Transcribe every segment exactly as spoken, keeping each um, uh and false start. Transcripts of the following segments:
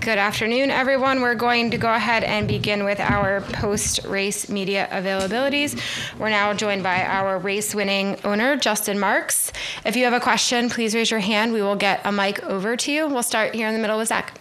Good afternoon, everyone. We're going to go ahead and begin with our post-race media availabilities. We're now joined by our race-winning owner, Justin Marks. If you have a question, please raise your hand. We will get a mic over to you. We'll start here in the middle with Zach.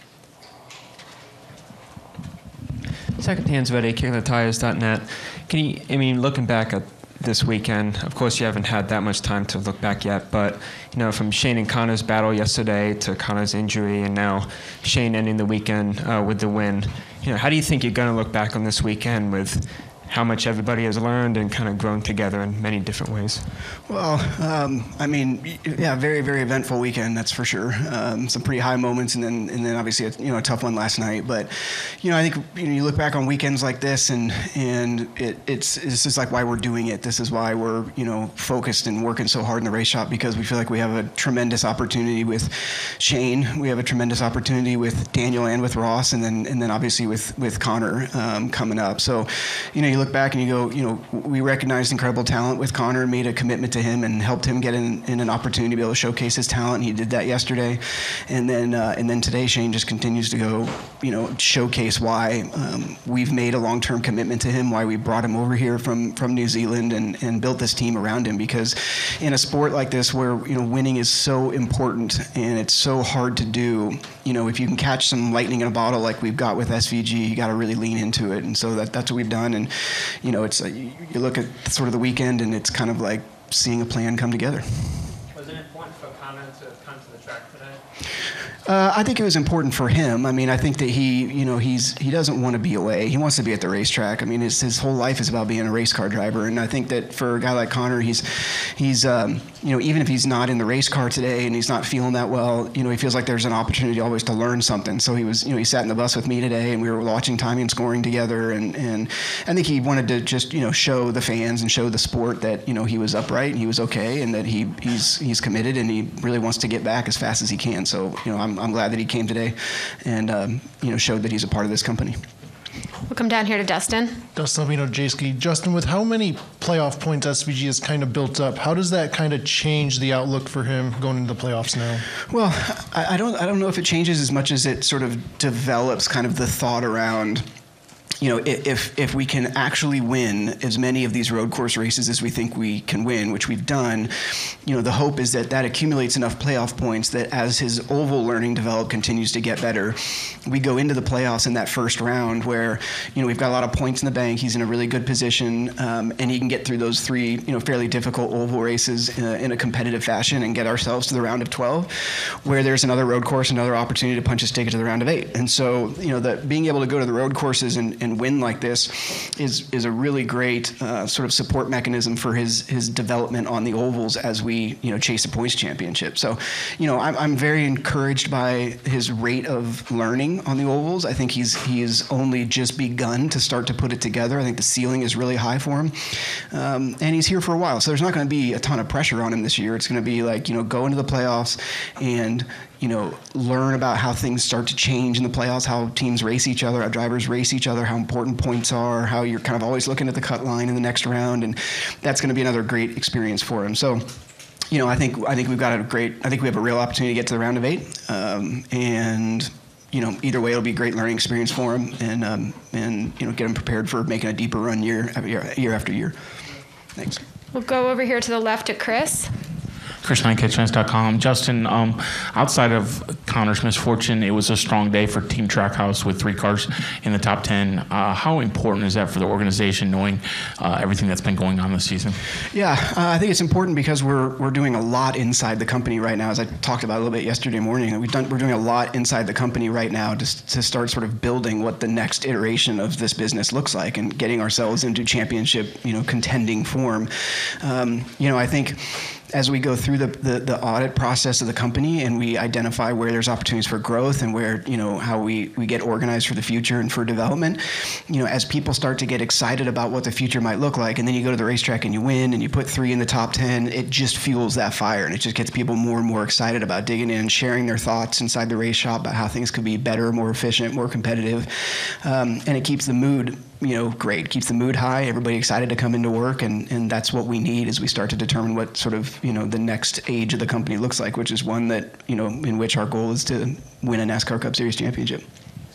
Zach Tansvetti, Kayla Tires dot net. Can you, I mean, looking back at this weekend, of course you haven't had that much time to look back yet, but you know, from Shane and Connor's battle yesterday to Connor's injury and now Shane ending the weekend uh, with the win, you know, how do you think you're going to look back on this weekend with how much everybody has learned and kind of grown together in many different ways? Well, um, I mean, yeah, very, very eventful weekend, that's for sure. Um, some pretty high moments, and then, and then obviously, a, you know, a tough one last night. But, you know, I think you know, you look back on weekends like this, and and it, it's this is like why we're doing it. This is why we're you know focused and working so hard in the race shop, because we feel like we have a tremendous opportunity with Shane. We have a tremendous opportunity with Daniel and with Ross, and then and then obviously with with Connor um, coming up. So, you know, you look back and you go, you know, we recognized incredible talent with Connor, made a commitment to him, and helped him get in, in an opportunity to be able to showcase his talent. He did that yesterday, and then uh, and then today Shane just continues to go, you know, showcase why um, we've made a long-term commitment to him, why we brought him over here from from New Zealand and and built this team around him. Because in a sport like this, where you know winning is so important and it's so hard to do, you know, if you can catch some lightning in a bottle like we've got with S V G, you got to really lean into it, and so that that's what we've done. And you know, it's uh, you look at sort of the weekend, and it's kind of like seeing a plan come together. Was it important for Connor to come to the track today? Uh, I think it was important for him. I mean, I think that he, you know, he's he doesn't want to be away. He wants to be at the racetrack. I mean, his his whole life is about being a race car driver, and I think that for a guy like Connor, he's he's um, you know, even if he's not in the race car today and he's not feeling that well, you know, he feels like there's an opportunity always to learn something. So he was, you know, he sat in the bus with me today, and we were watching timing and scoring together, and and I think he wanted to just you know show the fans and show the sport that you know he was upright and he was okay, and that he he's he's committed and he really wants to get back as fast as he can. So you know, I'm I'm glad that he came today, and um, you know showed that he's a part of this company. We'll come down here to Dustin. Dustin Albino, J-Ski. Justin, with how many playoff points S V G has kind of built up, how does that kind of change the outlook for him going into the playoffs now? Well, I, I don't I don't know if it changes as much as it sort of develops kind of the thought around, you know, if if we can actually win as many of these road course races as we think we can win, which we've done, you know, the hope is that that accumulates enough playoff points that as his oval learning develop continues to get better, we go into the playoffs in that first round where, you know, we've got a lot of points in the bank. He's in a really good position, um, and he can get through those three, you know, fairly difficult oval races uh, in a competitive fashion and get ourselves to the round of twelve, where there's another road course, another opportunity to punch his ticket to the round of eight. And so, you know, that being able to go to the road courses and, and win like this is is a really great uh, sort of support mechanism for his his development on the ovals as we you know chase a points championship. So, you know, I'm I'm very encouraged by his rate of learning on the ovals. I think he's he has only just begun to start to put it together. I think the ceiling is really high for him, um, and he's here for a while. So there's not going to be a ton of pressure on him this year. It's going to be like you know go into the playoffs and you know, learn about how things start to change in the playoffs, how teams race each other, how drivers race each other, how important points are, how you're kind of always looking at the cut line in the next round, and that's going to be another great experience for him. So, you know, I think I think we've got a great, I think we have a real opportunity to get to the round of eight, um, and you know, either way, it'll be a great learning experience for him, and um, and you know, get him prepared for making a deeper run year after year, year after year. Thanks. We'll go over here to the left to Chris. Chris Lang, catch fence dot com. Justin, um, outside of Connor's misfortune, it was a strong day for Team Trackhouse with three cars in the top ten. Uh, how important is that for the organization, knowing uh, everything that's been going on this season? Yeah, uh, I think it's important because we're we're doing a lot inside the company right now. As I talked about a little bit yesterday morning, we've done we're doing a lot inside the company right now to to start sort of building what the next iteration of this business looks like and getting ourselves into championship, you know, contending form. Um, you know, I think as we go through the, the, the audit process of the company and we identify where there's opportunities for growth and where, you know, how we, we get organized for the future and for development, you know, as people start to get excited about what the future might look like, and then you go to the racetrack and you win and you put three in the top ten, it just fuels that fire and it just gets people more and more excited about digging in and sharing their thoughts inside the race shop about how things could be better, more efficient, more competitive. Um, and it keeps the mood, you know, great, keeps the mood high, everybody excited to come into work, and, and that's what we need as we start to determine what sort of, you know, the next age of the company looks like, which is one that, you know, in which our goal is to win a NASCAR Cup Series championship.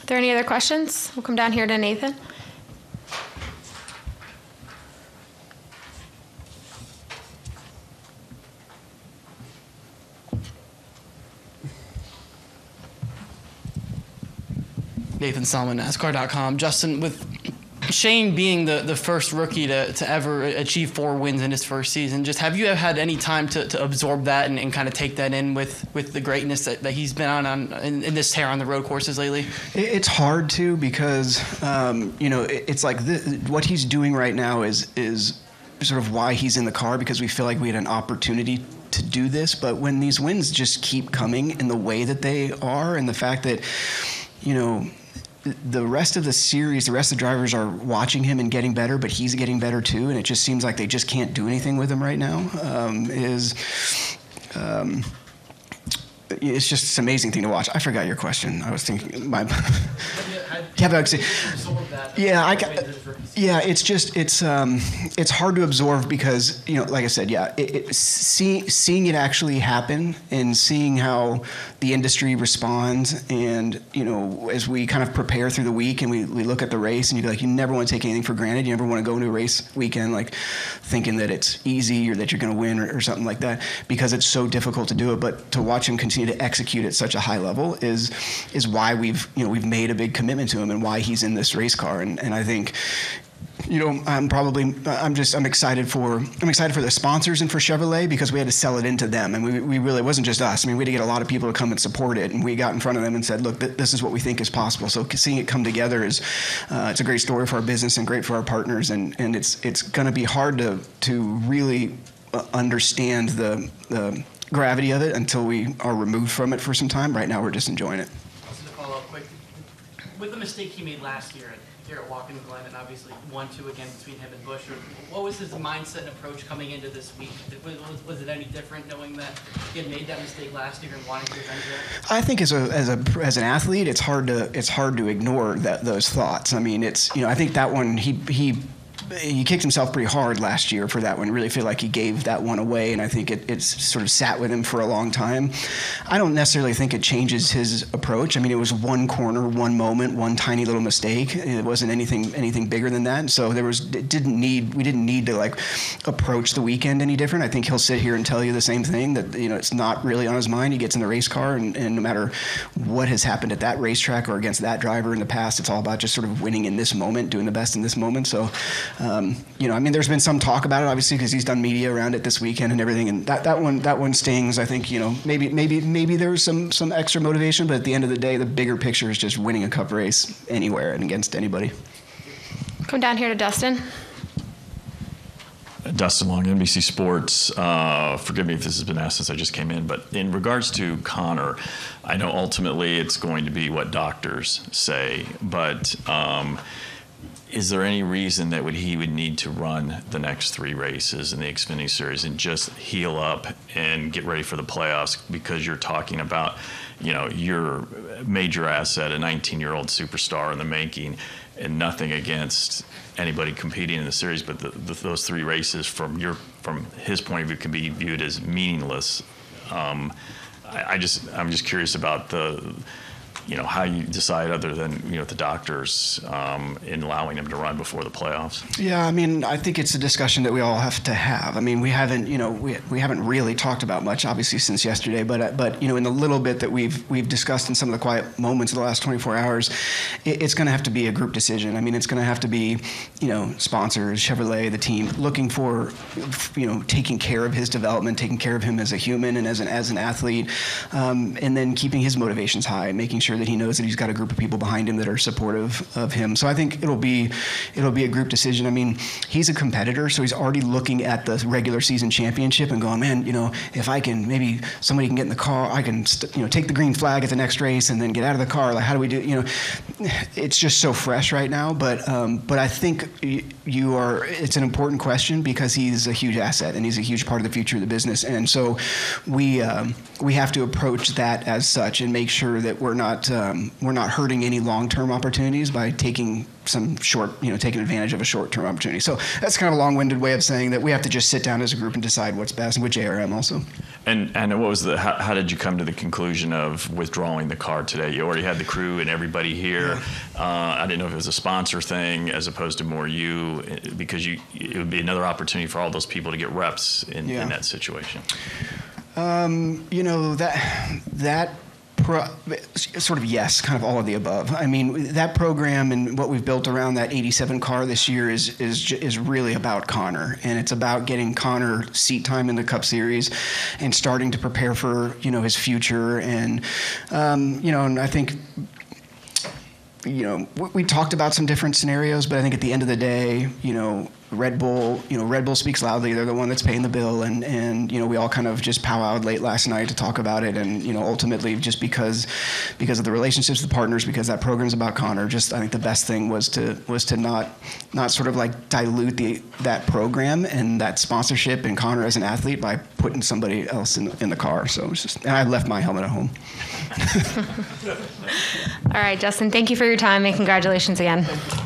there any other questions? We'll come down here to Nathan. Nathan Salmon, NASCAR dot com. Justin, with Shane being the, the first rookie to, to ever achieve four wins in his first season, just have you had any time to, to absorb that and, and kind of take that in with, with the greatness that, that he's been on, on in, in this tear on the road courses lately? It's hard to because, um, you know, it, it's like the, what he's doing right now is is sort of why he's in the car, because we feel like we had an opportunity to do this. But when these wins just keep coming in the way that they are, and the fact that, you know, the rest of the series, the rest of the drivers are watching him and getting better, but he's getting better too, and it just seems like they just can't do anything with him right now. Um, is um, it's just this amazing thing to watch. I forgot your question. I was thinking my yeah, but yeah, I got, yeah. It's just it's um, it's hard to absorb because, you know, like I said, yeah, it, it, see, seeing it actually happen and seeing how the industry responds, and, you know, as we kind of prepare through the week and we, we look at the race, and you like you never want to take anything for granted. You never want to go into a race weekend like thinking that it's easy or that you're going to win or, or something like that, because it's so difficult to do it. But to watch him continue to execute at such a high level is is why we've you know we've made a big commitment to him and why he's in this race car. And and I think, you know, I'm probably, I'm just, I'm excited for, I'm excited for the sponsors and for Chevrolet, because we had to sell it into them. And we, we really, it wasn't just us. I mean, we had to get a lot of people to come and support it. And we got in front of them and said, look, th- this is what we think is possible. So seeing it come together is, uh, it's a great story for our business and great for our partners. And, and it's, it's going to be hard to, to really uh, understand the, the gravity of it until we are removed from it for some time. Right now, we're just enjoying it. Also to follow up quick, with the mistake he made last year here at Watkins Glen, and obviously one two again between him and Busch, what was his mindset and approach coming into this week? Was, was it any different knowing that he had made that mistake last year and wanting to avenge that? I think as a as a as an athlete, it's hard to it's hard to ignore that those thoughts. I mean, it's, you know, I think that one he he. He kicked himself pretty hard last year for that one. Really feel like he gave that one away, and I think it, it's sort of sat with him for a long time. I don't necessarily think it changes his approach. I mean, it was one corner, one moment, one tiny little mistake. It wasn't anything anything bigger than that. So there was it didn't need we didn't need to like approach the weekend any different. I think he'll sit here and tell you the same thing, that, you know, it's not really on his mind. He gets in the race car, and, and no matter what has happened at that racetrack or against that driver in the past, it's all about just sort of winning in this moment, doing the best in this moment. So. Um, you know, I mean, there's been some talk about it, obviously, because he's done media around it this weekend and everything, and that, that one that one stings. I think, you know, maybe maybe maybe there was some some extra motivation, but at the end of the day, the bigger picture is just winning a Cup race anywhere and against anybody. Come down here to Dustin. Dustin Long, N B C Sports. Uh, forgive me if this has been asked since I just came in, but in regards to Connor, I know ultimately it's going to be what doctors say, but um, is there any reason that would he would need to run the next three races in the Xfinity Series and just heal up and get ready for the playoffs? Because you're talking about, you know, your major asset, a nineteen-year-old superstar in the making, and nothing against anybody competing in the series, but the, the, those three races, from your from his point of view, can be viewed as meaningless. Um, I, I just I'm just curious about the. You know, how you decide, other than, you know, the doctors um, in allowing him to run before the playoffs. Yeah, I mean, I think it's a discussion that we all have to have. I mean, we haven't, you know, we, we haven't really talked about much, obviously, since yesterday. But but you know, in the little bit that we've we've discussed in some of the quiet moments of the last twenty-four hours, it, it's going to have to be a group decision. I mean, it's going to have to be, you know, sponsors, Chevrolet, the team, looking for, you know, taking care of his development, taking care of him as a human and as an as an athlete, um, and then keeping his motivations high and making sure that he knows that he's got a group of people behind him that are supportive of him. So I think it'll be it'll be a group decision. I mean, he's a competitor, so he's already looking at the regular season championship and going, man, you know, if I can, maybe somebody can get in the car, I can, st- you know, take the green flag at the next race and then get out of the car. Like, how do we do? You know, it's just so fresh right now. But um, but I think you are. It's an important question because he's a huge asset and he's a huge part of the future of the business. And so we um, we have to approach that as such and make sure that we're not not um, we're not hurting any long-term opportunities by taking some short, you know, taking advantage of a short-term opportunity. So that's kind of a long-winded way of saying that we have to just sit down as a group and decide what's best, and with J R M also. And and what was the how, how did you come to the conclusion of withdrawing the car today? You already had the crew and everybody here. Yeah. Uh, I didn't know if it was a sponsor thing as opposed to more you, because you it would be another opportunity for all those people to get reps in, yeah. in that situation. Um, you know, that that pro, sort of yes, kind of all of the above. I mean, that program and what we've built around that eighty-seven car this year is is is really about Connor, and it's about getting Connor seat time in the Cup Series and starting to prepare for, you know, his future. And um, you know, and I think, you know, we, we talked about some different scenarios, but I think at the end of the day, you know, Red Bull, you know, Red Bull speaks loudly. They're the one that's paying the bill, and and you know, we all kind of just powwowed late last night to talk about it, and you know, ultimately, just because because of the relationships, the partners, because that program's about Connor. Just I think the best thing was to was to not not sort of like dilute the that program and that sponsorship and Connor as an athlete by putting somebody else in in the car. So it's just, and I left my helmet at home. All right, Justin, thank you for your time and congratulations again.